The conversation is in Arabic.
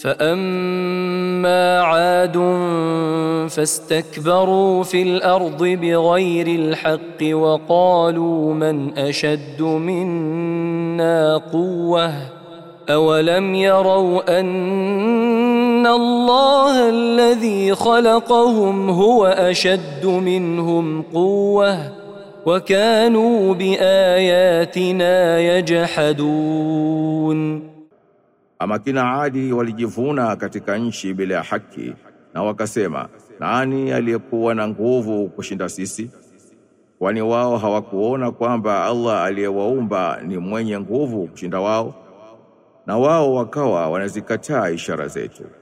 فأما عاد فاستكبروا في الأرض بغير الحق وقالوا من أشد منا قوة أولم يروا أن الله الذي خلقهم هو أشد منهم قوة وكانوا بآياتنا يجحدون. Ama kina Adi walijivuna katika nchi bila ya haki na wakasema, nani aliyekuwa na nguvu kushinda sisi? Kwani wao hawakuona kwamba Allah aliyewaumba ni mwenye nguvu kushinda wao? Na wao wakawa wanazikataa ishara zetu.